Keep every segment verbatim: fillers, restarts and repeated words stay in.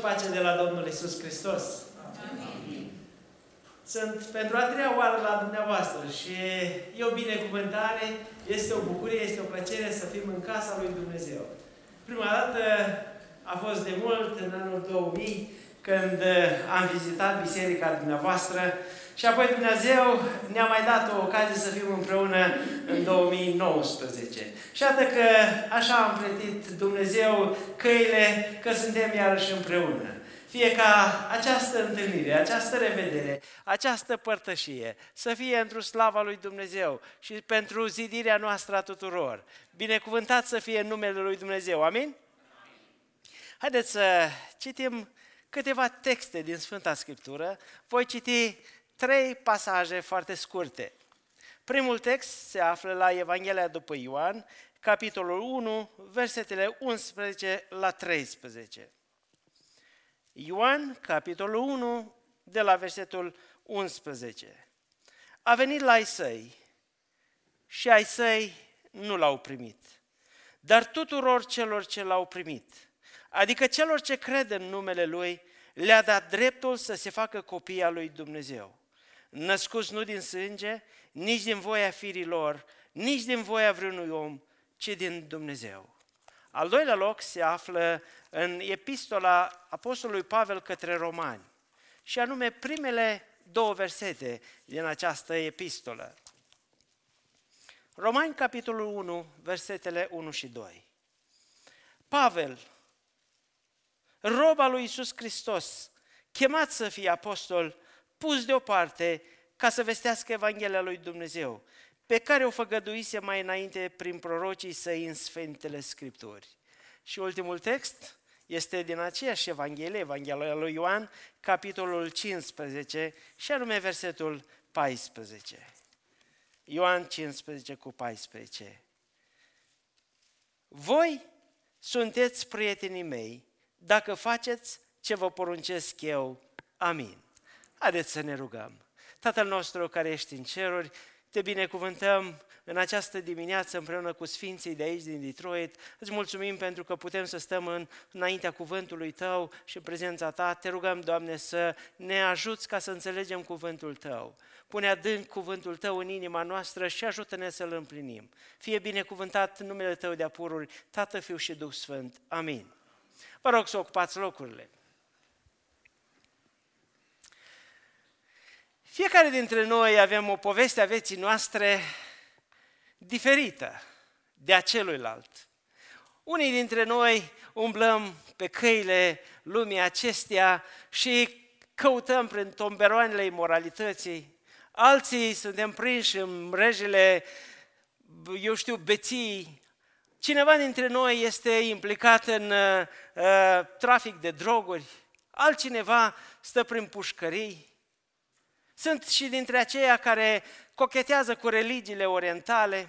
pace de la Domnul Iisus Hristos. Amin. Sunt pentru a treia oară la dumneavoastră și e o binecuvântare, este o bucurie, este o plăcere să fim în casa lui Dumnezeu. Prima dată a fost de mult, în anul două mii, când am vizitat biserica dumneavoastră și apoi Dumnezeu ne-a mai dat o ocazie să fim împreună în două mii nouăsprezece. Și iată că așa am plătit Dumnezeu căile, că suntem iarăși împreună. Fie ca această întâlnire, această revedere, această părtășie să fie într-o slava lui Dumnezeu și pentru zidirea noastră a tuturor. Binecuvântat să fie numele lui Dumnezeu. Amin? Haideți să citim câteva texte din Sfânta Scriptură. Voi citi trei pasaje foarte scurte. Primul text se află la Evanghelia după Ioan, capitolul unu, versetele unsprezece la treisprezece. Ioan, capitolul unu, de la versetul unsprezece. A venit la ai săi și ai săi nu l-au primit, dar tuturor celor ce l-au primit, adică celor ce cred în numele Lui, le-a dat dreptul să se facă copii al lui Dumnezeu, născuți nu din sânge, nici din voia firilor, nici din voia vreunui om, ci din Dumnezeu. Al doilea loc se află în epistola Apostolului Pavel către Romani, și anume primele două versete din această epistolă. Romani, capitolul unu, versetele unu și doi. Pavel, rob al lui Iisus Hristos, chemat să fie apostol, pus deoparte ca să vestească Evanghelia lui Dumnezeu, pe care o făgăduise mai înainte prin prorocii săi în Sfintele Scripturi. Și ultimul text este din aceeași Evanghelie, Evanghelia lui Ioan, capitolul cincisprezece, și anume versetul paisprezece. Ioan cincisprezece cu paisprezece. Voi sunteți prietenii mei dacă faceți ce vă poruncesc eu. Amin. Haideți să ne rugăm. Tatăl nostru care ești în ceruri, te binecuvântăm în această dimineață împreună cu Sfinții de aici din Detroit. Îți mulțumim pentru că putem să stăm în, înaintea cuvântului Tău și în prezența Ta. Te rugăm, Doamne, să ne ajuți ca să înțelegem cuvântul Tău. Pune adânc cuvântul Tău în inima noastră și ajută-ne să-L împlinim. Fie binecuvântat numele Tău de-a pururi, Tată, Fiu și Duh Sfânt. Amin. Vă rog să ocupați locurile. Fiecare dintre noi avem o poveste a vieții noastre diferită de a celuilalt. Unii dintre noi umblăm pe căile lumii acesteia și căutăm prin tomberoanele imoralității. Alții suntem prinși în mrejele, eu știu, beții. Cineva dintre noi este implicat în uh, trafic de droguri. Altcineva stă prin pușcării. Sunt și dintre aceia care cochetează cu religiile orientale.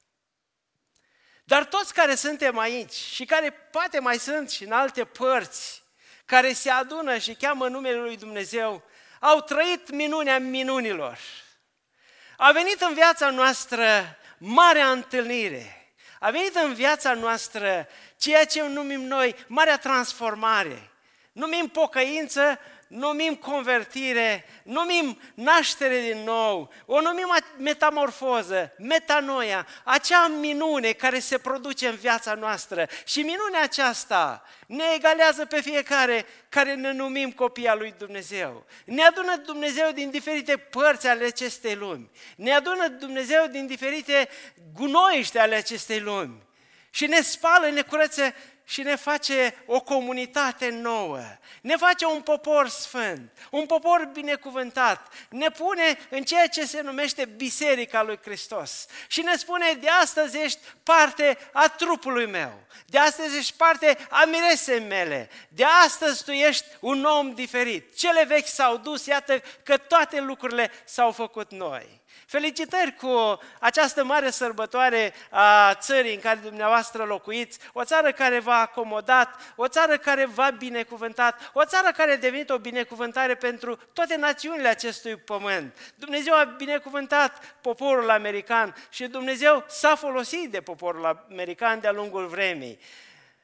Dar toți care suntem aici și care poate mai sunt și în alte părți, care se adună și cheamă numele lui Dumnezeu, au trăit minunea minunilor. A venit în viața noastră marea întâlnire. A venit în viața noastră ceea ce numim noi marea transformare. Numim pocăință, numim convertire, numim naștere din nou, o numim metamorfoză, metanoia, acea minune care se produce în viața noastră. Și minunea aceasta ne egalează pe fiecare care ne numim copii al lui Dumnezeu. Ne adună Dumnezeu din diferite părți ale acestei lumi. Ne adună Dumnezeu din diferite gunoiște ale acestei lumi. Și ne spală, ne curăță și ne face o comunitate nouă, ne face un popor sfânt, un popor binecuvântat, ne pune în ceea ce se numește Biserica lui Hristos și ne spune: de astăzi ești parte a trupului meu, de astăzi ești parte a miresei mele, de astăzi tu ești un om diferit. Cele vechi s-au dus, iată că toate lucrurile s-au făcut noi. Felicitări cu această mare sărbătoare a țării în care dumneavoastră locuiți, o țară care v-a acomodat, o țară care v-a binecuvântat, o țară care a devenit o binecuvântare pentru toate națiunile acestui pământ. Dumnezeu a binecuvântat poporul american și Dumnezeu s-a folosit de poporul american de-a lungul vremii.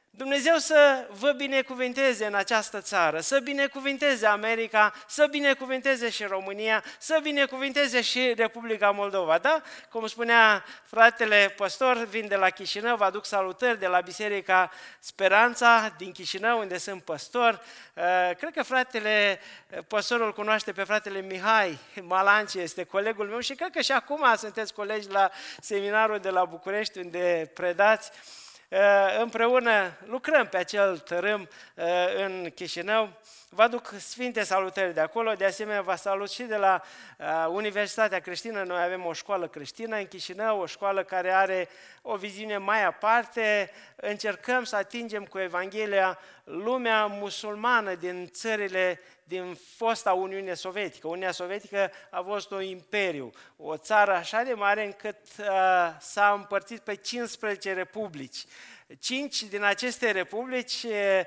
Dumnezeu să vă binecuvinteze în această țară, să binecuvinteze America, să binecuvinteze și România, să binecuvinteze și Republica Moldova, da? Cum spunea fratele păstor, vin de la Chișinău, vă aduc salutări de la Biserica Speranța din Chișinău, unde sunt păstor. Cred că fratele păstorul cunoaște pe fratele Mihai Malanci, este colegul meu și cred că și acum sunteți colegi la seminarul de la București, unde predați. Împreună lucrăm pe acel tărâm în Chișinău. Vă aduc sfinte salutări de acolo, de asemenea vă salut și de la Universitatea Creștină. Noi avem o școală creștină în Chișinău, o școală care are o viziune mai aparte. Încercăm să atingem cu Evanghelia lumea musulmană din țările din fosta Uniune Sovietică. Uniunea Sovietică a fost un imperiu, o țară așa de mare încât uh, s-a împărțit pe cincisprezece republici. Cinci din aceste republici uh,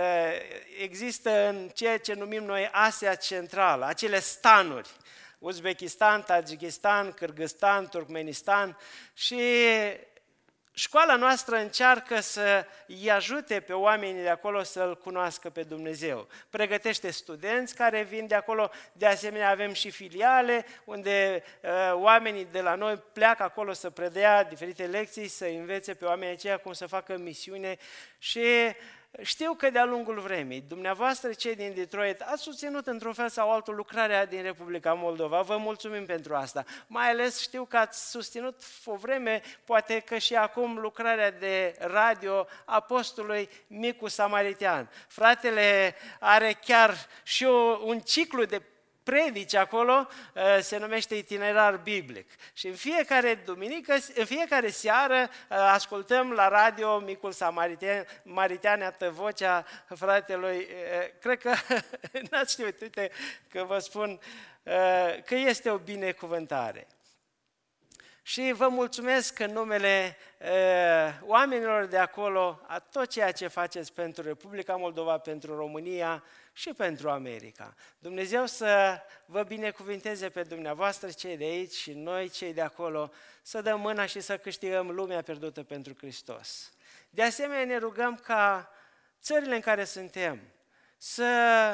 există în ceea ce numim noi Asia Centrală, acele stanuri, Uzbekistan, Tajikistan, Kârgâzstan, Turkmenistan și școala noastră încearcă să îi ajute pe oamenii de acolo să-L cunoască pe Dumnezeu. Pregătește studenți care vin de acolo, de asemenea avem și filiale unde uh, oamenii de la noi pleacă acolo să predea diferite lecții, să învețe pe oamenii aceia cum să facă misiune și știu că de-a lungul vremii, dumneavoastră cei din Detroit ați susținut într-un fel sau altul lucrarea din Republica Moldova. Vă mulțumim pentru asta. Mai ales știu că ați susținut o vreme, poate că și acum, lucrarea de radio a postului Micu Samaritean. Fratele are chiar și o, un ciclu de predici acolo, se numește Itinerar Biblic. Și în fiecare duminică, în fiecare seară, ascultăm la radio Micul Samaritean, iată vocea fratelui. Cred că n-ați știut, uite că vă spun că este o binecuvântare. Și vă mulțumesc în numele uh, oamenilor de acolo, a tot ceea ce faceți pentru Republica Moldova, pentru România și pentru America. Dumnezeu să vă binecuvinteze pe dumneavoastră, cei de aici și noi, cei de acolo, să dăm mâna și să câștigăm lumea pierdută pentru Hristos. De asemenea, ne rugăm ca țările în care suntem să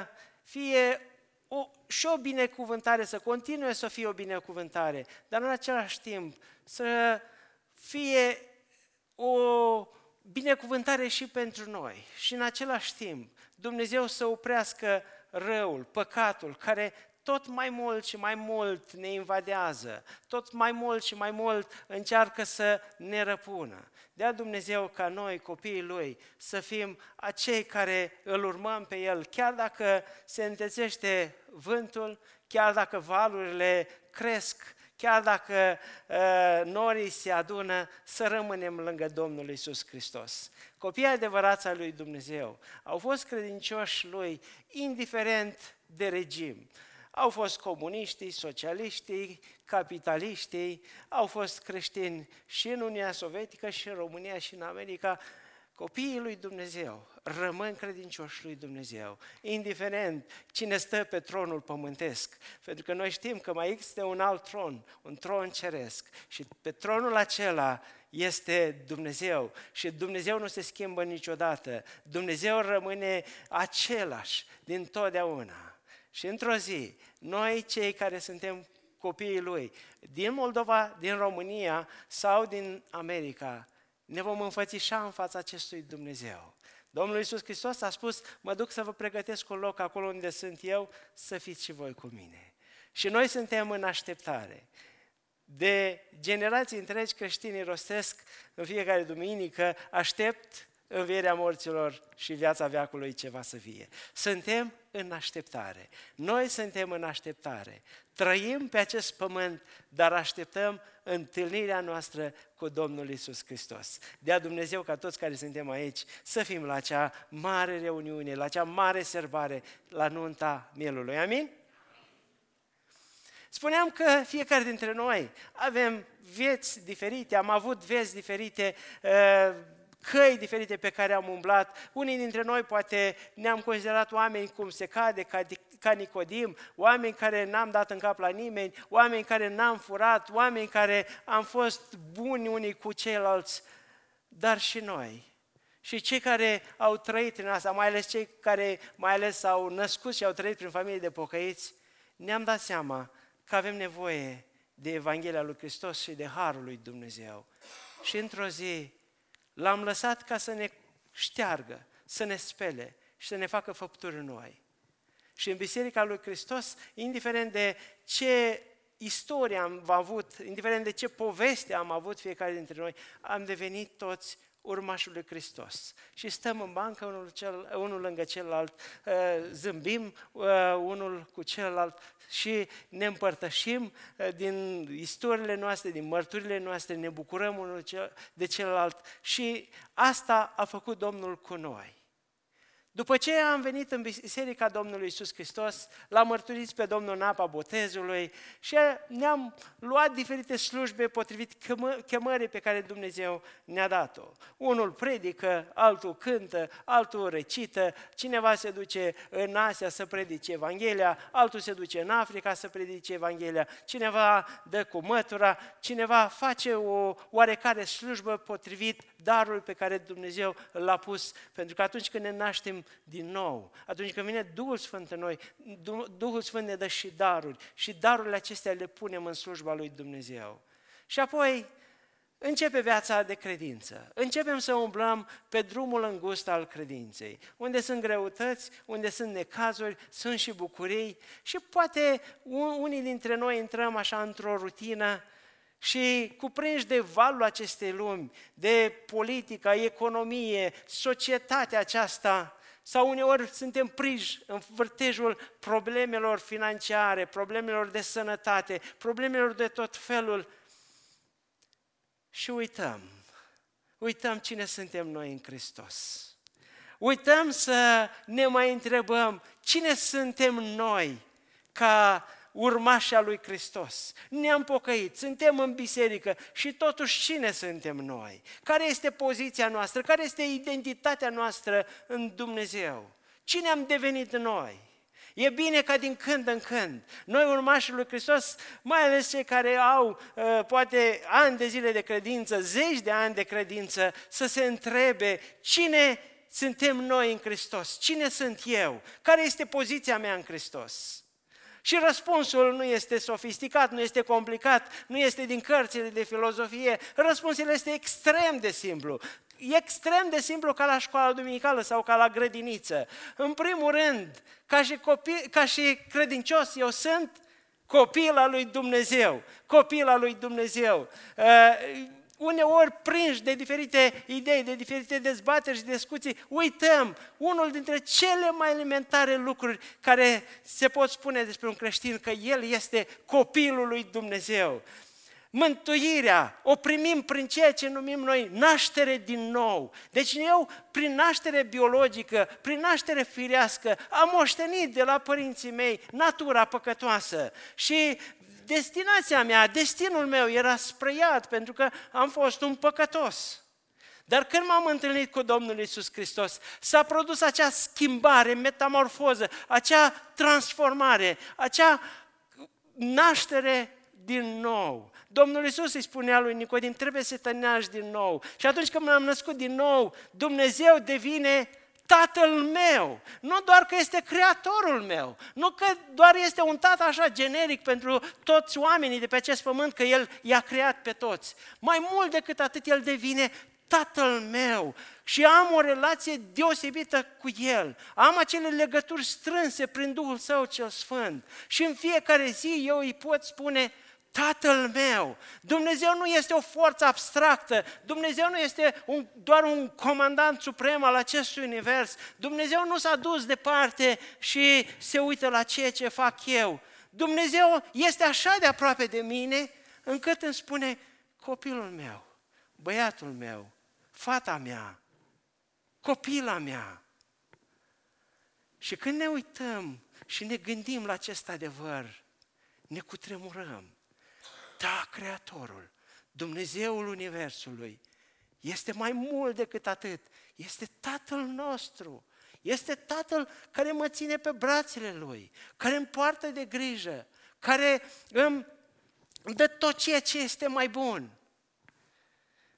fie O, și o binecuvântare, să continue să fie o binecuvântare, dar în același timp să fie o binecuvântare și pentru noi. Și în același timp Dumnezeu să oprească răul, păcatul, care tot mai mult și mai mult ne invadează, tot mai mult și mai mult încearcă să ne răpună. Dea Dumnezeu ca noi, copiii Lui, să fim acei care îl urmăm pe El, chiar dacă se întețește vântul, chiar dacă valurile cresc, chiar dacă uh, norii se adună, să rămânem lângă Domnul Iisus Hristos. Copiii adevărați ai lui Dumnezeu au fost credincioși Lui, indiferent de regim. Au fost comuniștii, socialiștii, capitaliștii, au fost creștini și în Uniunea Sovietică, și în România, și în America. Copiii lui Dumnezeu rămân credincioși lui Dumnezeu, indiferent cine stă pe tronul pământesc, pentru că noi știm că mai există un alt tron, un tron ceresc și pe tronul acela este Dumnezeu și Dumnezeu nu se schimbă niciodată, Dumnezeu rămâne același din totdeauna. Și într-o zi, noi cei care suntem copiii Lui, din Moldova, din România sau din America, ne vom înfățișa în fața acestui Dumnezeu. Domnul Iisus Hristos a spus, mă duc să vă pregătesc un loc acolo unde sunt eu, să fiți și voi cu mine. Și noi suntem în așteptare. De generații întregi creștinii rostesc în fiecare duminică, aștept învierea morților și viața veacului ce va să vie. Suntem în așteptare. Noi suntem în așteptare. Trăim pe acest pământ, dar așteptăm întâlnirea noastră cu Domnul Iisus Hristos. Dea Dumnezeu ca toți care suntem aici să fim la acea mare reuniune, la acea mare serbare, la nunta mielului. Amin? Spuneam că fiecare dintre noi avem vieți diferite, am avut vieți diferite, căi diferite pe care am umblat. Unii dintre noi poate ne-am considerat oameni cum se cade, ca, ca Nicodim, oameni care n-am dat în cap la nimeni, oameni care n-am furat, oameni care am fost buni unii cu ceilalți, dar și noi. Și cei care au trăit în asta, mai ales cei care mai ales s-au născut și au trăit prin familie de pocăiți, ne-am dat seama că avem nevoie de Evanghelia lui Hristos și de Harul lui Dumnezeu. Și într-o zi l-am lăsat ca să ne șteargă, să ne spele și să ne facă făpturi noi. Și în Biserica lui Hristos, indiferent de ce istorie am avut, indiferent de ce poveste am avut fiecare dintre noi, am devenit toți urmașul lui Hristos. Și stăm în bancă unul, cel, unul lângă celălalt, zâmbim unul cu celălalt și ne împărtășim din istoriile noastre, din mărturile noastre, ne bucurăm unul de celălalt și asta a făcut Domnul cu noi. După ce am venit în Biserica Domnului Iisus Hristos, l-am mărturit pe Domnul în apa botezului și ne-am luat diferite slujbe potrivit chemării pe care Dumnezeu ne-a dat-o. Unul predică, altul cântă, altul recită, cineva se duce în Asia să predice Evanghelia, altul se duce în Africa să predice Evanghelia, cineva dă cu mătura, cineva face o oarecare slujbă potrivit darul pe care Dumnezeu l-a pus, pentru că atunci când ne naștem din nou, atunci când vine Duhul Sfânt în noi, Duhul Sfânt ne dă și daruri și darurile acestea le punem în slujba lui Dumnezeu. Și apoi începe viața de credință. Începem să umblăm pe drumul îngust al credinței, unde sunt greutăți, unde sunt necazuri, sunt și bucurii și poate unii dintre noi intrăm așa într-o rutină și cuprinși de valul acestei lumi, de politica, economie, societatea aceasta, sau uneori suntem prinși în vârtejul problemelor financiare, problemelor de sănătate, problemelor de tot felul și uităm, uităm cine suntem noi în Hristos. Uităm să ne mai întrebăm cine suntem noi ca urmașii lui Hristos. Ne-am pocăit, suntem în biserică și totuși cine suntem noi? Care este poziția noastră? Care este identitatea noastră în Dumnezeu? Cine am devenit noi? E bine ca din când în când, noi urmașii lui Hristos, mai ales cei care au uh, poate ani de zile de credință, zeci de ani de credință, să se întrebe cine suntem noi în Hristos? Cine sunt eu? Care este poziția mea în Hristos? Și răspunsul nu este sofisticat, nu este complicat, nu este din cărțile de filozofie, răspunsul este extrem de simplu. Extrem de simplu ca la școala duminicală sau ca la grădiniță. În primul rând, ca și, copil, ca și credincios, eu sunt copil al lui Dumnezeu, copil al lui Dumnezeu. Uh, uneori prinși de diferite idei, de diferite dezbateri și discuții, uităm unul dintre cele mai elementare lucruri care se pot spune despre un creștin, că el este copilul lui Dumnezeu. Mântuirea o primim prin ceea ce numim noi naștere din nou. Deci eu, prin naștere biologică, prin naștere firească, am moștenit de la părinții mei natura păcătoasă și destinația mea, destinul meu era spre iad, pentru că am fost un păcătos. Dar când m-am întâlnit cu Domnul Iisus Hristos, s-a produs acea schimbare, metamorfoză, acea transformare, acea naștere din nou. Domnul Iisus îi spunea lui Nicodim, trebuie să te naști din nou. Și atunci când m-am născut din nou, Dumnezeu devine Tatăl meu, nu doar că este Creatorul meu, nu că doar este un tată așa generic pentru toți oamenii de pe acest pământ, că El i-a creat pe toți. Mai mult decât atât, El devine Tatăl meu și am o relație deosebită cu El. Am acele legături strânse prin Duhul Său cel Sfânt și în fiecare zi eu îi pot spune Tatăl meu. Dumnezeu nu este o forță abstractă, Dumnezeu nu este un, doar un comandant suprem al acestui univers, Dumnezeu nu s-a dus departe și se uită la ceea ce fac eu. Dumnezeu este așa de aproape de mine încât îmi spune copilul meu, băiatul meu, fata mea, copila mea. Și când ne uităm și ne gândim la acest adevăr, ne cutremurăm. Da, Creatorul, Dumnezeul Universului, este mai mult decât atât, este Tatăl nostru, este Tatăl care mă ține pe brațele Lui, care îmi poartă de grijă, care îmi dă tot ceea ce este mai bun.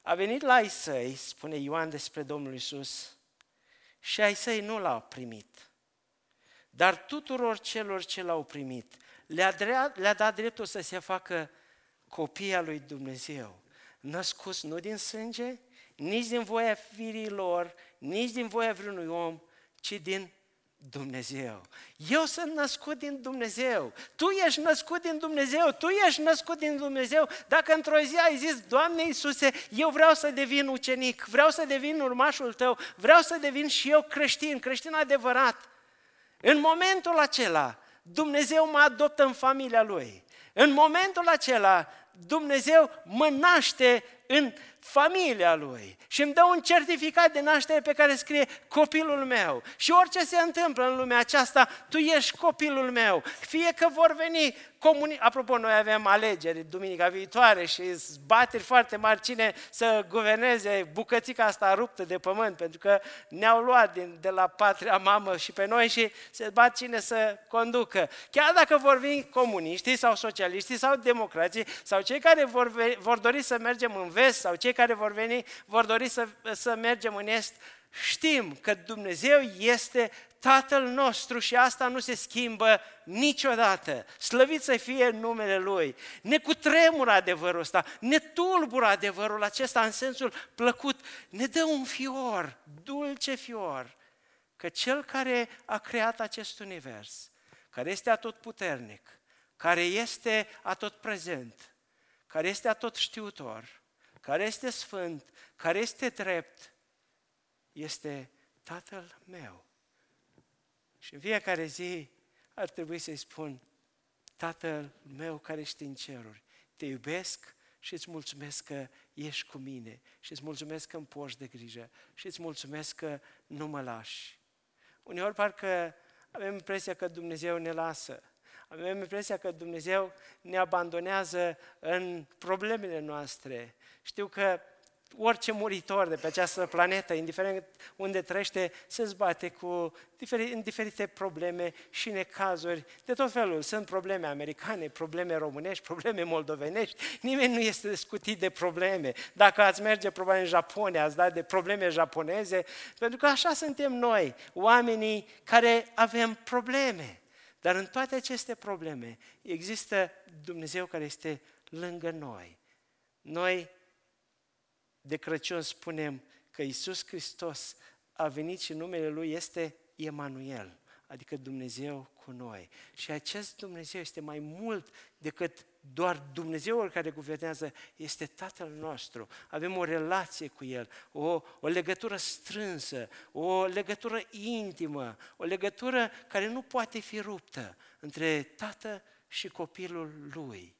A venit la ai săi, spune Ioan despre Domnul Iisus, și ai săi nu l-au primit. Dar tuturor celor ce l-au primit, le-a, drea- le-a dat dreptul să se facă copii al lui Dumnezeu, născuți nu din sânge, nici din voia firii lor, nici din voia vreunui om, ci din Dumnezeu. Eu sunt născut din Dumnezeu. Tu ești născut din Dumnezeu. Tu ești născut din Dumnezeu. Dacă într-o zi ai zis, Doamne Iisuse, eu vreau să devin ucenic, vreau să devin urmașul Tău, vreau să devin și eu creștin, creștin adevărat. În momentul acela, Dumnezeu mă adoptă în familia Lui. În momentul acela, Dumnezeu mă naște în familia Lui și îmi dă un certificat de naștere pe care scrie copilul meu. Și orice se întâmplă în lumea aceasta, tu ești copilul meu. Fie că vor veni comunii... Apropo, noi avem alegeri duminica viitoare și zbateri foarte mari cine să guverneze bucățica asta ruptă de pământ, pentru că ne-au luat din, de la patria mamă și pe noi și se bat cine să conducă. Chiar dacă vor veni comuniștii sau socialiștii sau democrații sau cei care vor, vor dori să mergem în vest sau cei care vor veni vor dori să, să mergem în est, știm că Dumnezeu este Tatăl nostru și asta nu se schimbă niciodată. Slăvit să fie numele Lui. Ne cutremură adevărul ăsta, ne tulbură adevărul acesta în sensul plăcut, ne dă un fior, dulce fior, că Cel care a creat acest univers, care este atotputernic, care este atotprezent, care este atotștiutor, care este sfânt, care este drept, este Tatăl meu. Și în fiecare zi ar trebui să-i spun, Tatăl meu care ești în ceruri, te iubesc și îți mulțumesc că ești cu mine și îți mulțumesc că îmi poști de grijă și îți mulțumesc că nu mă lași. Uneori parcă avem impresia că Dumnezeu ne lasă. Avem impresia că Dumnezeu ne abandonează în problemele noastre. Știu că orice muritor de pe această planetă, indiferent unde trăiește, se zbate cu diferi, în diferite probleme și necazuri de tot felul. Sunt probleme americane, probleme românești, probleme moldovenești. Nimeni nu este scutit de probleme. Dacă ați merge probabil în Japonia, ați dat de probleme japoneze, pentru că așa suntem noi, oamenii care avem probleme. Dar în toate aceste probleme există Dumnezeu care este lângă noi. Noi de Crăciun spunem că Iisus Hristos a venit și numele Lui este Emanuel, adică Dumnezeu cu noi. Și acest Dumnezeu este mai mult decât doar Dumnezeul care guvernează, este Tatăl nostru. Avem o relație cu El, o, o legătură strânsă, o legătură intimă, o legătură care nu poate fi ruptă între Tată și copilul Lui.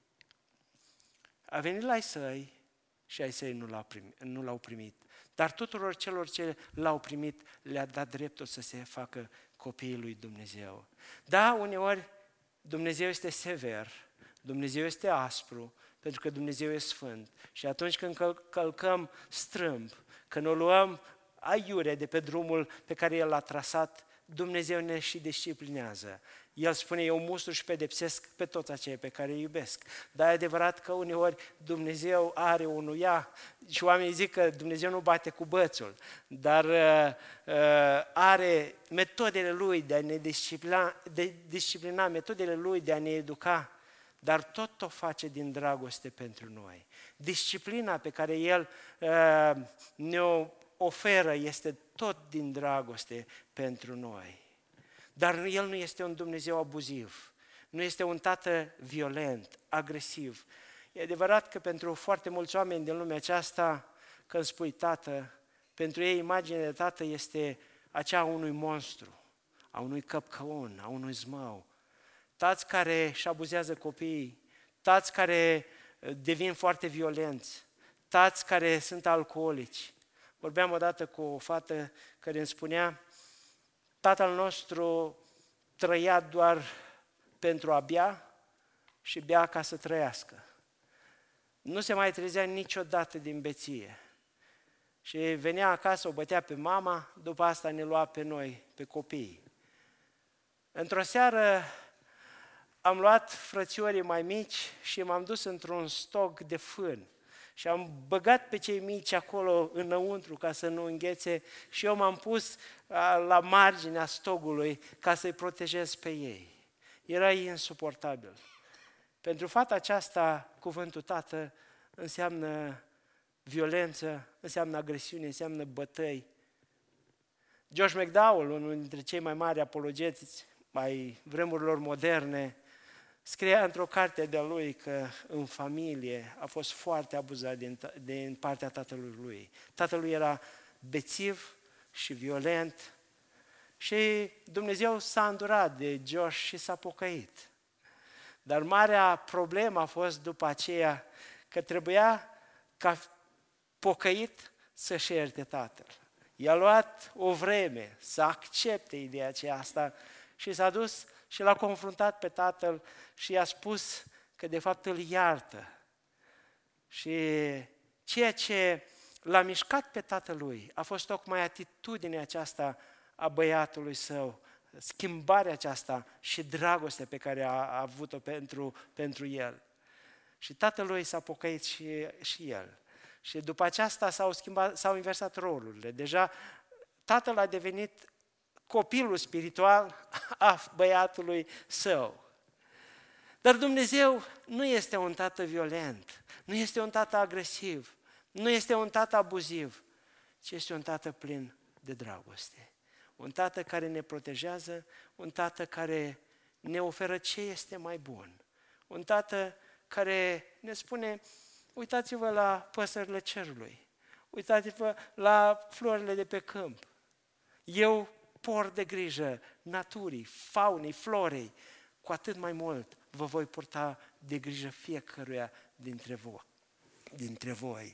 A venit la ai săi și ai săi nu l-au primit, nu l-au primit. Dar tuturor celor ce l-au primit le-a dat dreptul să se facă copiii lui Dumnezeu. Da, uneori Dumnezeu este sever, Dumnezeu este aspru, pentru că Dumnezeu e sfânt. Și atunci când căl- călcăm strâmb, când o luăm aiure de pe drumul pe care El l-a trasat, Dumnezeu ne și disciplinează. El spune, eu mustru și pedepsesc pe toți aceia pe care îi iubesc. Dar e adevărat că uneori Dumnezeu are unuia și oamenii zic că Dumnezeu nu bate cu bățul, dar uh, uh, are metodele Lui de a ne disciplina, de disciplina, metodele Lui de a ne educa, dar tot o face din dragoste pentru noi. Disciplina pe care El uh, ne-o oferă este tot din dragoste pentru noi. Dar El nu este un Dumnezeu abuziv, nu este un tată violent, agresiv. E adevărat că pentru foarte mulți oameni din lumea aceasta, când spui tată, pentru ei imaginea de tată este aceea a unui monstru, a unui căpcăun, a unui zmău. Tați care își abuzează copiii, tați care devin foarte violenți, tați care sunt alcoolici. Vorbeam odată cu o fată care îmi spunea, tatăl nostru trăia doar pentru a bea și bea ca să trăiască. Nu se mai trezea niciodată din beție. Și venea acasă, o bătea pe mama, după asta ne lua pe noi, pe copii. Într-o seară am luat frățiorii mai mici și m-am dus într-un stoc de fân. și am băgat pe cei mici acolo înăuntru ca să nu înghețe și eu m-am pus la marginea stogului ca să-i protejez pe ei. Era insuportabil. Pentru fata aceasta, cuvântul tată înseamnă violență, înseamnă agresiune, înseamnă bătăi. Josh McDowell, unul dintre cei mai mari apologeți ai vremurilor moderne, scria într-o carte de-a lui că în familie a fost foarte abuzat din, din partea tatălui lui. Tatălui era bețiv și violent și Dumnezeu s-a îndurat de Josh și s-a pocăit. Dar marea problemă a fost după aceea că trebuia ca pocăit să-și ierte tatăl. I-a luat o vreme să accepte ideea aceasta și s-a dus și l-a confruntat pe tatăl și i-a spus că de fapt îl iartă. Și ceea ce l-a mișcat pe tatălui a fost tocmai atitudinea aceasta a băiatului său, schimbarea aceasta și dragostea pe care a, a avut-o pentru, pentru el. Și tatălui s-a pocăit și, și el. Și după aceasta s-au schimbat, s-au inversat rolurile. Deja tatăl a devenit copilul spiritual a băiatului său. Dar Dumnezeu nu este un tată violent, nu este un tată agresiv, nu este un tată abuziv, ci este un tată plin de dragoste. Un tată care ne protejează, un tată care ne oferă ce este mai bun. Un tată care ne spune, uitați-vă la păsările cerului, uitați-vă la florile de pe câmp. Eu port de grijă naturii, faunei, florei, cu atât mai mult vă voi purta de grijă fiecăruia dintre voi. Dintre voi.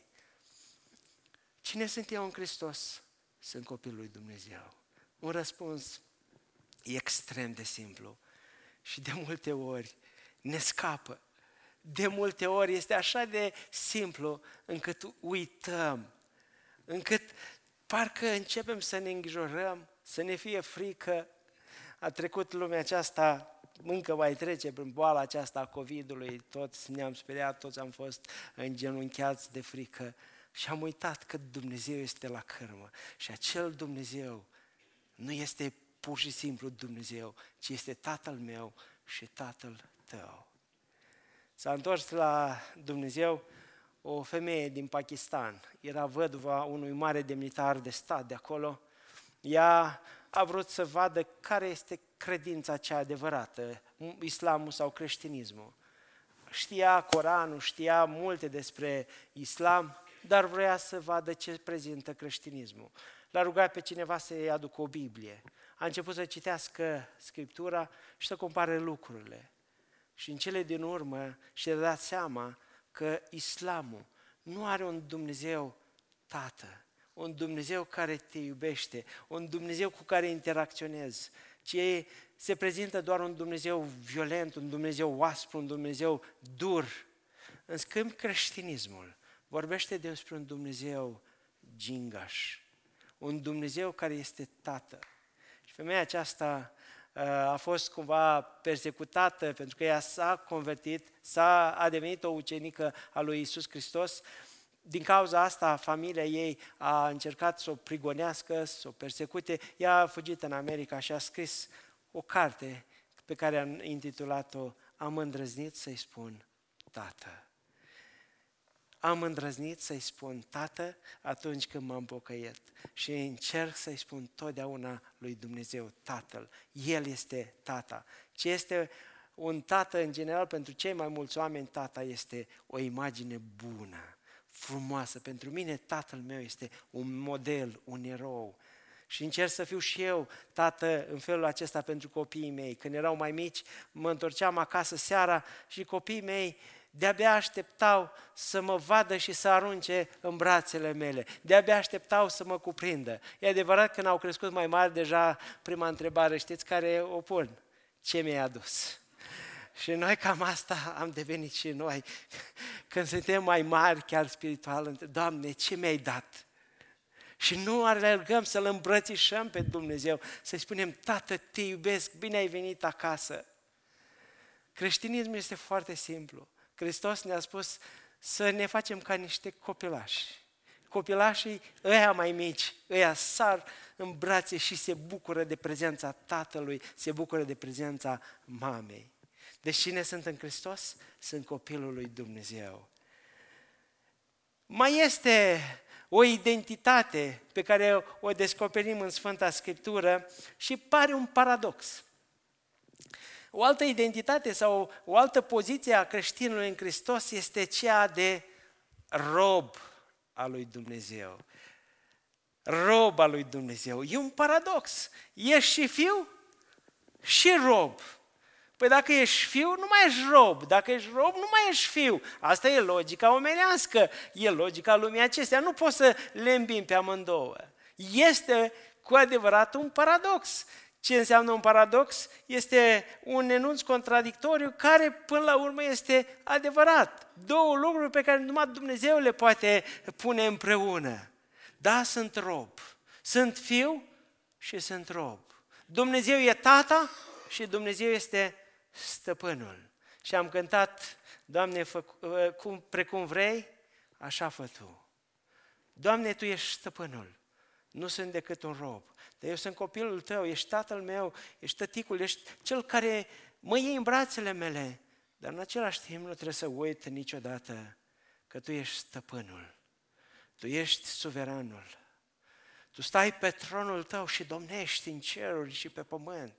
Cine sunt eu în Hristos? Sunt copilul lui Dumnezeu. Un răspuns extrem de simplu și de multe ori ne scapă. De multe ori este așa de simplu încât uităm, încât parcă începem să ne îngrijorăm, să ne fie frică. A trecut lumea aceasta, încă mai trece prin boala aceasta a COVID-ului, toți ne-am speriat, toți am fost îngenunchiați de frică și am uitat că Dumnezeu este la cârmă și acel Dumnezeu nu este pur și simplu Dumnezeu, ci este Tatăl meu și Tatăl tău. S-a întors la Dumnezeu o femeie din Pakistan, era văduva unui mare demnitar de stat de acolo. Ea a vrut să vadă care este credința cea adevărată, islamul sau creștinismul. Știa Coranul, știa multe despre islam, dar vrea să vadă ce prezintă creștinismul. L-a rugat pe cineva să-i aducă o Biblie. A început să citească Scriptura și să compare lucrurile. Și în cele din urmă și-a dat seama că islamul nu are un Dumnezeu Tată, un Dumnezeu care te iubește, un Dumnezeu cu care interacționezi, ci se prezintă doar un Dumnezeu violent, un Dumnezeu aspru, un Dumnezeu dur. În schimb, creștinismul vorbește despre un Dumnezeu gingaș, un Dumnezeu care este Tată. Și femeia aceasta a fost cumva persecutată pentru că ea s-a convertit, s-a, a devenit o ucenică a lui Iisus Hristos. Din cauza asta, familia ei a încercat să o prigonească, să o persecute. Ea a fugit în America și a scris o carte pe care a intitulat-o Am îndrăznit să-i spun Tată. Am îndrăznit să-i spun Tată atunci când m-am pocăit și încerc să-i spun totdeauna lui Dumnezeu Tatăl. El este Tata. Ce este un tată în general pentru cei mai mulți oameni, tata este o imagine bună, frumoasă. Pentru mine tatăl meu este un model, un erou. Și încerc să fiu și eu tată în felul acesta pentru copiii mei. Când erau mai mici, mă întorceam acasă seara și copiii mei de-abia așteptau să mă vadă și să arunce în brațele mele. De-abia așteptau să mă cuprindă. E adevărat, când au crescut mai mari, deja prima întrebare, știți care o pun? Ce mi-ai adus? Și noi cam asta am devenit și noi. Când suntem mai mari, chiar spiritual, Doamne, ce mi-ai dat? Și nu alergăm să-L îmbrățișăm pe Dumnezeu, să-i spunem, Tată, te iubesc, bine ai venit acasă. Creștinismul este foarte simplu. Hristos ne-a spus să ne facem ca niște copilași. Copilașii ăia mai mici, ăia sar în brațe și se bucură de prezența tatălui, se bucură de prezența mamei. Deci cine sunt în Hristos? Sunt copilul lui Dumnezeu. Mai este o identitate pe care o descoperim în Sfânta Scriptură și pare un paradox. O altă identitate sau o altă poziție a creștinului în Hristos este cea de rob al lui Dumnezeu. Rob al lui Dumnezeu. E un paradox. Ești și fiu și rob. Păi dacă ești fiu, nu mai ești rob. Dacă ești rob, nu mai ești fiu. Asta e logica omenească. E logica lumii acestea. Nu poți să le îmbini pe amândouă. Este cu adevărat un paradox. Ce înseamnă un paradox? Este un enunț contradictoriu care până la urmă este adevărat. Două lucruri pe care numai Dumnezeu le poate pune împreună. Da, sunt rob. Sunt fiu și sunt rob. Dumnezeu e tata și Dumnezeu este stăpânul. Și am cântat, Doamne, fă, cum, precum vrei, așa fă Tu. Doamne, Tu ești stăpânul. Nu sunt decât un rob. Dar eu sunt copilul Tău, ești tatăl meu, ești tăticul, ești cel care mă iei în brațele mele. Dar în același timp nu trebuie să uit niciodată că Tu ești stăpânul. Tu ești suveranul. Tu stai pe tronul Tău și domnești în ceruri și pe pământ.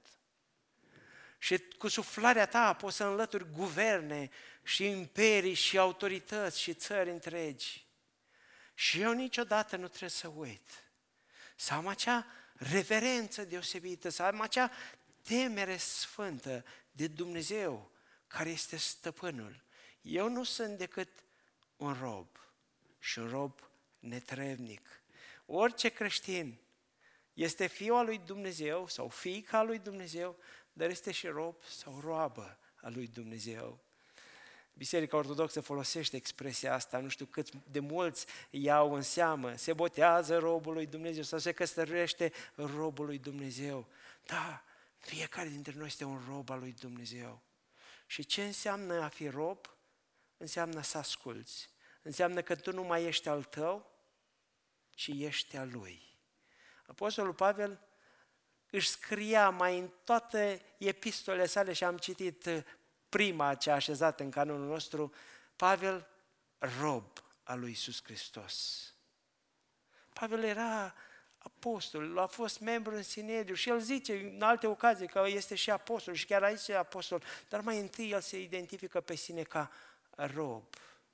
Și cu suflarea Ta poți să înlături guverne și imperii și autorități și țări întregi. Și eu niciodată nu trebuie să uit. Să am acea reverență deosebită, să am acea temere sfântă de Dumnezeu care este stăpânul. Eu nu sunt decât un rob și un rob netrevnic. Orice creștin este fiul al lui Dumnezeu sau fiica lui Dumnezeu, dar este și rob sau roabă a lui Dumnezeu. Biserica Ortodoxă folosește expresia asta, nu știu cât de mulți iau în seamă, se botează robul lui Dumnezeu sau se căsătorește robul lui Dumnezeu. Da, fiecare dintre noi este un rob al lui Dumnezeu. Și ce înseamnă a fi rob? Înseamnă să asculți. Înseamnă că tu nu mai ești al tău, ci ești al lui. Apostolul Pavel își scria mai în toate epistolele sale și am citit prima cea așezată în canonul nostru, Pavel, rob al lui Iisus Hristos. Pavel era apostol, a fost membru în Sinedriu și el zice în alte ocazii că este și apostol și chiar aici e apostol, dar mai întâi el se identifică pe sine ca rob.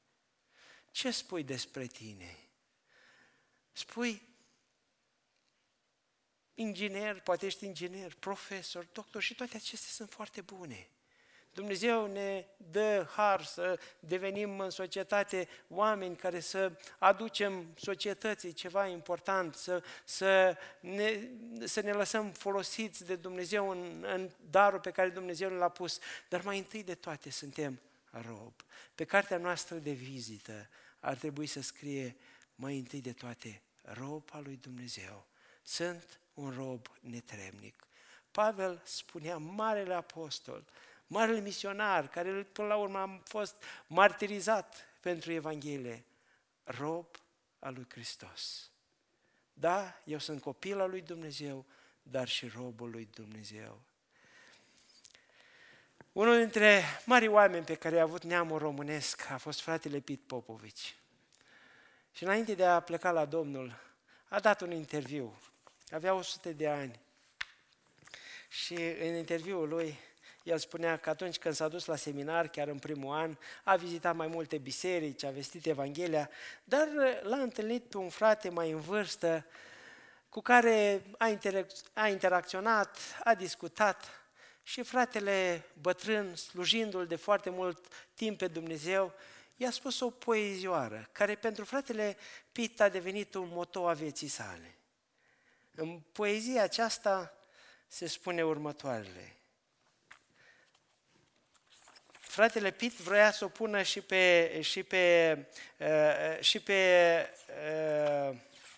Ce spui despre tine? Spui inginer, poate ești inginer, profesor, doctor și toate acestea sunt foarte bune. Dumnezeu ne dă har să devenim în societate oameni care să aducem societății ceva important, să, să, ne, să ne lăsăm folosiți de Dumnezeu în, în darul pe care Dumnezeu l-a pus. Dar mai întâi de toate suntem rob. Pe cartea noastră de vizită ar trebui să scrie mai întâi de toate rob al lui Dumnezeu. Sunt un rob netremnic. Pavel spunea, marele apostol, marele misionar, care până la urmă a fost martirizat pentru Evanghelie, rob al lui Hristos. Da, eu sunt copil al lui Dumnezeu, dar și robul lui Dumnezeu. Unul dintre mari oameni pe care i-a avut neamul românesc a fost fratele Pit Popovici. Și înainte de a pleca la Domnul, a dat un interviu. Avea o sută de ani. Și în interviul lui, el spunea că atunci când s-a dus la seminar, chiar în primul an, a vizitat mai multe biserici, a vestit Evanghelia, dar l-a întâlnit pe un frate mai în vârstă cu care a, interac- a interacționat, a discutat și fratele bătrân, slujindu-l de foarte mult timp pe Dumnezeu, i-a spus o poezioară, care pentru fratele Pit a devenit un moto a vieții sale. În poezia aceasta se spune următoarele. Fratele Pit vrea să o pună și pe, și pe, uh, și pe, uh,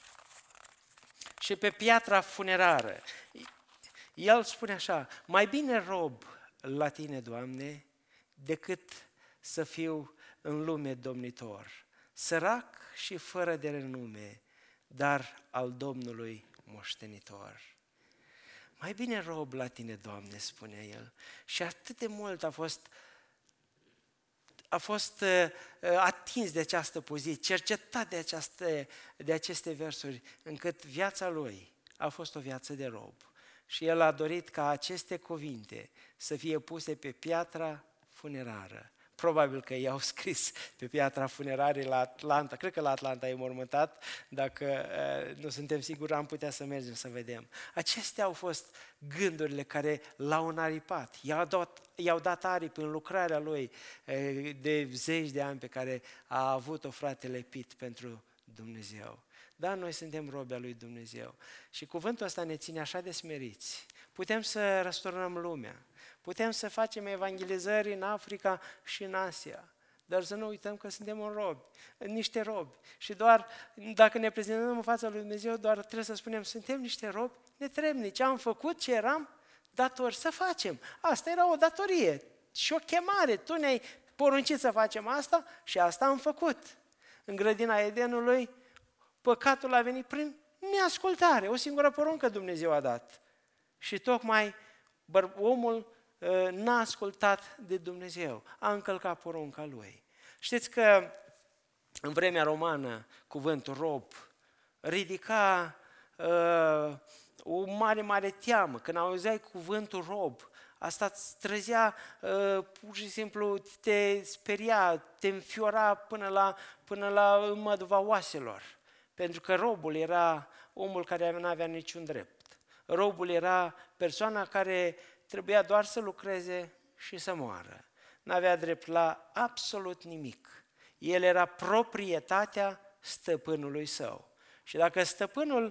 și pe piatra funerară. El spune așa, mai bine rob la Tine, Doamne, decât să fiu în lume domnitor, sărac și fără de renume, dar al Domnului moștenitor. Mai bine rob la tine, Doamne, spunea el. Și atât de mult a fost, a fost uh, atins de această poziție, cercetat de, această, de aceste versuri, încât viața lui a fost o viață de rob. Și el a dorit ca aceste cuvinte să fie puse pe piatra funerară. Probabil că i-au scris pe piatra funerară la Atlanta, cred că la Atlanta e mormântat, dacă uh, nu suntem siguri am putea să mergem să vedem. Acestea au fost gândurile care l-au înaripat, i-au dat, i-au dat aripi în lucrarea lui uh, de zeci de ani pe care a avut-o fratele Pit pentru Dumnezeu. Da, noi suntem robi al lui Dumnezeu și cuvântul ăsta ne ține așa de smeriți. Putem să răsturnăm lumea, putem să facem evangelizări în Africa și în Asia, dar să nu uităm că suntem un robi, niște robi. Și doar dacă ne prezentăm în fața lui Dumnezeu, doar trebuie să spunem, suntem niște robi netrebnici, am făcut ce eram datori să facem. Asta era o datorie și o chemare. Tu ne-ai poruncit să facem asta și asta am făcut. În grădina Edenului, păcatul a venit prin neascultare. O singură poruncă Dumnezeu a dat. Și tocmai omul n-a ascultat de Dumnezeu, a încălcat porunca lui. Știți că în vremea romană cuvântul rob ridica uh, o mare, mare teamă. Când auzeai cuvântul rob, asta îți trezea, uh, pur și simplu te speria, te înfiora până la, până la măduva oaselor. Pentru că robul era omul care nu avea niciun drept. Robul era persoana care trebuia doar să lucreze și să moară. N-avea drept la absolut nimic. El era proprietatea stăpânului său. Și dacă stăpânul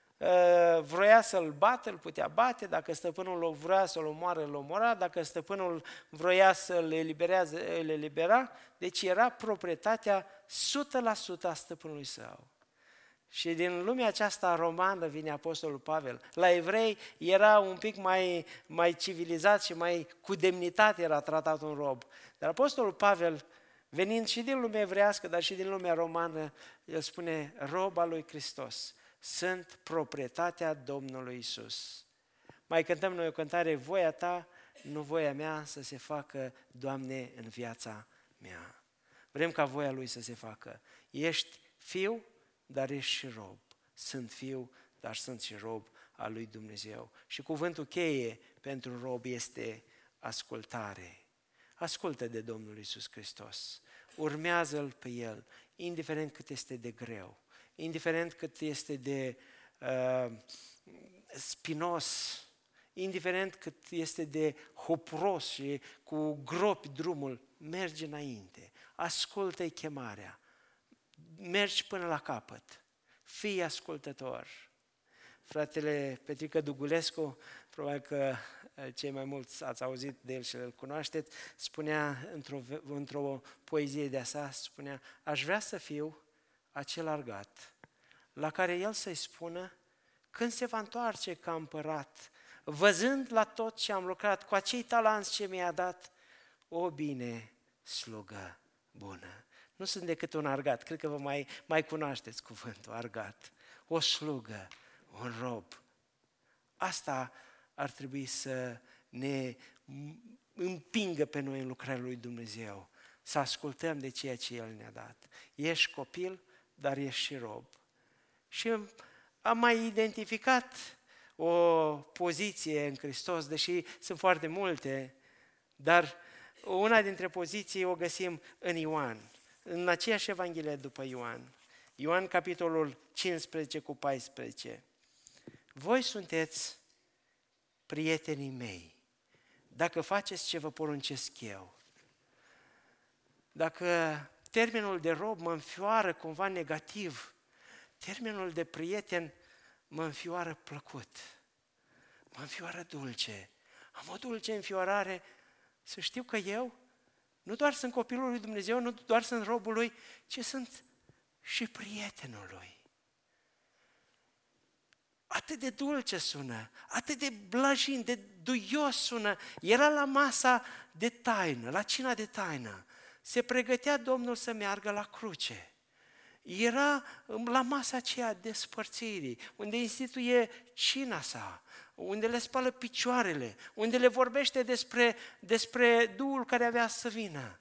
uh, vroia să-l bată, îl putea bate, dacă stăpânul vroia să-l omoară, îl omora, dacă stăpânul vroia să-l elibereze, îl elibera, deci era proprietatea o sută la sută a stăpânului său. Și din lumea aceasta romană vine Apostolul Pavel. La evrei era un pic mai, mai civilizat și mai cu demnitate era tratat un rob. Dar Apostolul Pavel, venind și din lumea evrească, dar și din lumea romană, el spune, rob al lui Hristos, sunt proprietatea Domnului Iisus. Mai cântăm noi o cântare, voia ta, nu voia mea, să se facă, Doamne, în viața mea. Vrem ca voia Lui să se facă. Ești fiu, dar ești și rob. Sunt fiu, dar sunt și rob al lui Dumnezeu. Și cuvântul cheie pentru rob este ascultare. Ascultă de Domnul Iisus Hristos. Urmează-L pe El, indiferent cât este de greu, indiferent cât este de uh, spinos, indiferent cât este de hopros și cu gropi drumul, mergi înainte. Ascultă-i chemarea. Mergi până la capăt, fii ascultător. Fratele Petrică Dugulescu, probabil că cei mai mulți ați auzit de el și îl cunoașteți, spunea într-o, într-o poezie de-a sa, spunea, aș vrea să fiu acel argat, la care el să-i spună, când se va întoarce ca împărat, văzând la tot ce am lucrat, cu acei talanți ce mi-a dat, o bine, slugă bună. Nu sunt decât un argat, cred că vă mai, mai cunoașteți cuvântul, argat. O slugă, un rob. Asta ar trebui să ne împingă pe noi în lucrarea lui Dumnezeu, să ascultăm de ceea ce El ne-a dat. Ești copil, dar ești și rob. Și am mai identificat o poziție în Hristos, deși sunt foarte multe, dar una dintre poziții o găsim în Ioan. În aceeași Evanghelie după Ioan, Ioan capitolul cincisprezece cu paisprezece. Voi sunteți prietenii mei, dacă faceți ce vă poruncesc eu. Dacă termenul de rob mă înfioară cumva negativ, termenul de prieten mă înfioară plăcut, mă înfioară dulce. Am o dulce înfiorare să știu că eu nu doar sunt copilul lui Dumnezeu, nu doar sunt robul lui, ci sunt și prietenul lui. Atât de dulce sună, atât de blajin, de duios sună. Era la masa de taină, la cina de taină. se pregătea Domnul să meargă la cruce. Era la masa aceea despărțirii, unde instituie cina sa, unde le spală picioarele, unde le vorbește despre, despre Duhul care avea să vină.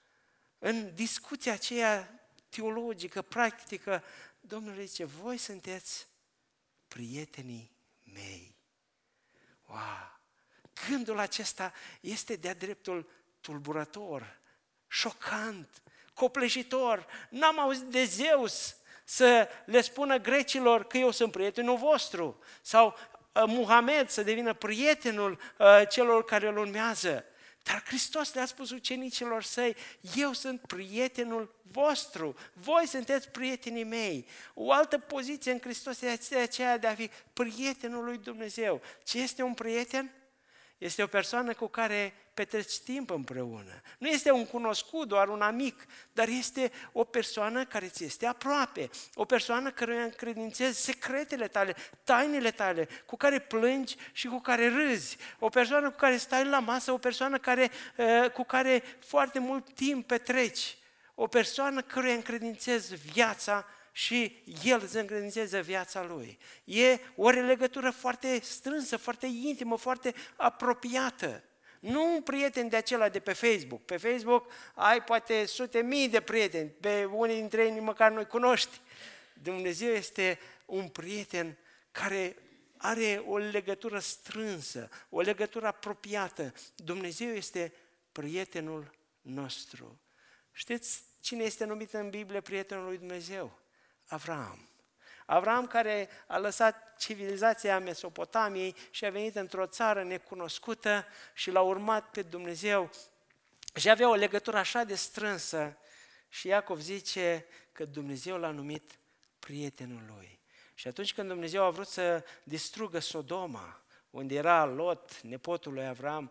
În discuția aceea teologică, practică, Domnul zice, voi sunteți prietenii mei. Wow! Gândul acesta este de-a dreptul tulburător, șocant, copleșitor. N-am auzit de Zeus să le spună grecilor că eu sunt prietenul vostru sau Muhamed să devină prietenul uh, celor care îl urmează. Dar Hristos le-a spus ucenicilor săi, eu sunt prietenul vostru, voi sunteți prietenii mei. O altă poziție în Hristos este aceea de a fi prietenul lui Dumnezeu. Ce este un prieten? Este o persoană cu care petreci timp împreună. Nu este un cunoscut, doar un amic, dar este o persoană care ți este aproape, o persoană care încredințezi secretele tale, tainele tale, cu care plângi și cu care râzi, o persoană cu care stai la masă, o persoană care, cu care foarte mult timp petreci, o persoană care încredințezi viața și el îți încredințează viața lui. E o legătură foarte strânsă, foarte intimă, foarte apropiată. Nu un prieten de acela de pe Facebook. Pe Facebook ai poate sute mii de prieteni, pe unii dintre ei nici măcar nu-i cunoști. Dumnezeu este un prieten care are o legătură strânsă, o legătură apropiată. Dumnezeu este prietenul nostru. Știți cine este numit în Biblie prietenul lui Dumnezeu? Avram. Avram care a lăsat civilizația Mesopotamiei și a venit într-o țară necunoscută și l-a urmat pe Dumnezeu și avea o legătură așa de strânsă și Iacov zice că Dumnezeu l-a numit prietenul lui. Și atunci când Dumnezeu a vrut să distrugă Sodoma, unde era Lot, nepotul lui Avram,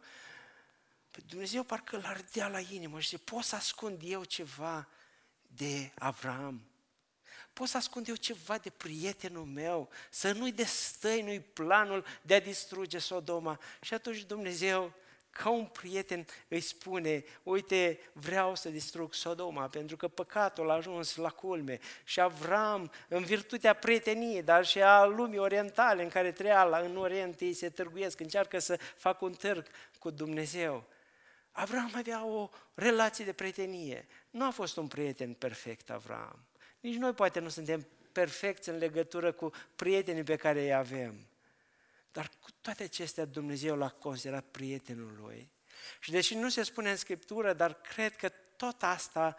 Dumnezeu parcă îl ardea la inimă și zice, pot să ascund eu ceva de Avram? Pot să ascund eu ceva de prietenul meu, să nu-i destăinui planul de a distruge Sodoma? Și atunci Dumnezeu, ca un prieten, îi spune, uite, vreau să distrug Sodoma, pentru că păcatul a ajuns la culme. Și Avram, în virtutea prieteniei, dar și a lumii orientale în care trăia în Orient, ei se târguiesc, încearcă să facă un târg cu Dumnezeu. Avram avea o relație de prietenie. Nu a fost un prieten perfect, Avram. Nici noi poate nu suntem perfecți în legătură cu prietenii pe care îi avem. Dar cu toate acestea Dumnezeu l-a considerat prietenul lui. Și deși nu se spune în Scriptură, dar cred că tot asta,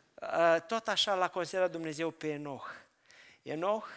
tot așa l-a considerat Dumnezeu pe Enoch. Enoch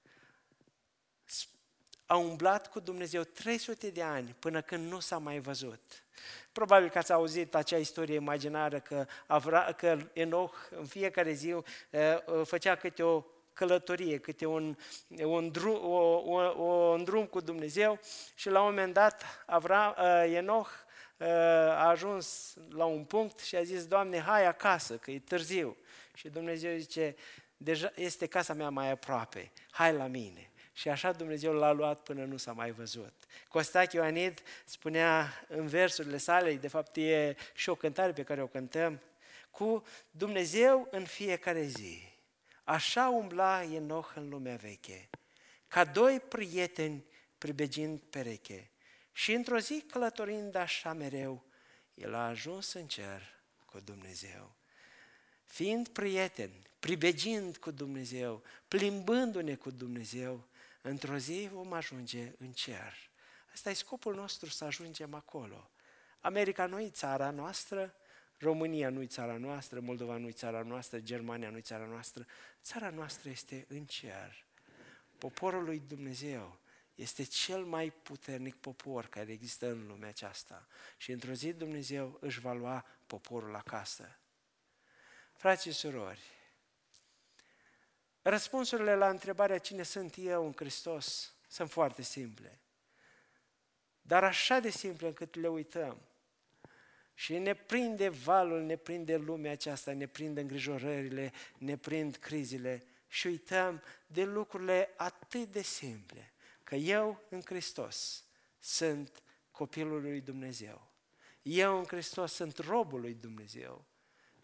a umblat cu Dumnezeu trei sute de ani până când nu s-a mai văzut. Probabil că ați auzit acea istorie imaginară că, Avra, că Enoch în fiecare zi uh, făcea câte o călătorie, câte un, un, drum, o, o, o, un drum cu Dumnezeu și la un moment dat Avra, uh, Enoch uh, a ajuns la un punct și a zis, Doamne, hai acasă, că e târziu. Și Dumnezeu zice, deja este casa mea mai aproape, hai la mine. Și așa Dumnezeu l-a luat până nu s-a mai văzut. Costache Ioanid spunea în versurile sale, de fapt e și o cântare pe care o cântăm, cu Dumnezeu în fiecare zi. Așa umbla Enoch în lumea veche, ca doi prieteni pribegind pereche. Și într-o zi călătorind așa mereu, el a ajuns în cer cu Dumnezeu. Fiind prieteni, pribegind cu Dumnezeu, plimbându-ne cu Dumnezeu, într-o zi vom ajunge în cer. Ăsta e scopul nostru, să ajungem acolo. America nu e țara noastră, România nu e țara noastră, Moldova nu e țara noastră, Germania nu e țara noastră. Țara noastră este în cer. Poporul lui Dumnezeu este cel mai puternic popor care există în lumea aceasta. Și într-o zi Dumnezeu își va lua poporul acasă. Frații și surori, răspunsurile la întrebarea cine sunt eu în Hristos sunt foarte simple. Dar așa de simple încât le uităm. Și ne prinde valul, ne prinde lumea aceasta, ne prind îngrijorările, ne prind crizele și uităm de lucrurile atât de simple. Că eu în Hristos sunt copilul lui Dumnezeu. Eu în Hristos sunt robul lui Dumnezeu.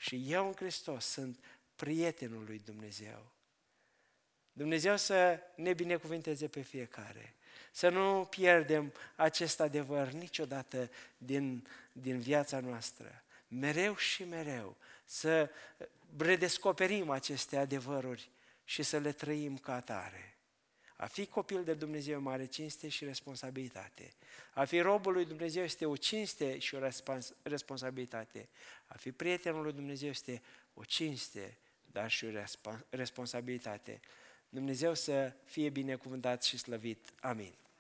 și eu în Hristos sunt prietenul lui Dumnezeu. Dumnezeu să ne binecuvinteze pe fiecare. Să nu pierdem acest adevăr niciodată din, din viața noastră. Mereu și mereu să redescoperim aceste adevăruri și să le trăim ca atare. A fi copil de Dumnezeu e mare cinste și responsabilitate. A fi robul lui Dumnezeu este o cinste și o respons- responsabilitate. A fi prietenul lui Dumnezeu este o cinste, dar și o respons- responsabilitate. Dumnezeu să fie binecuvântat și slăvit. Amin.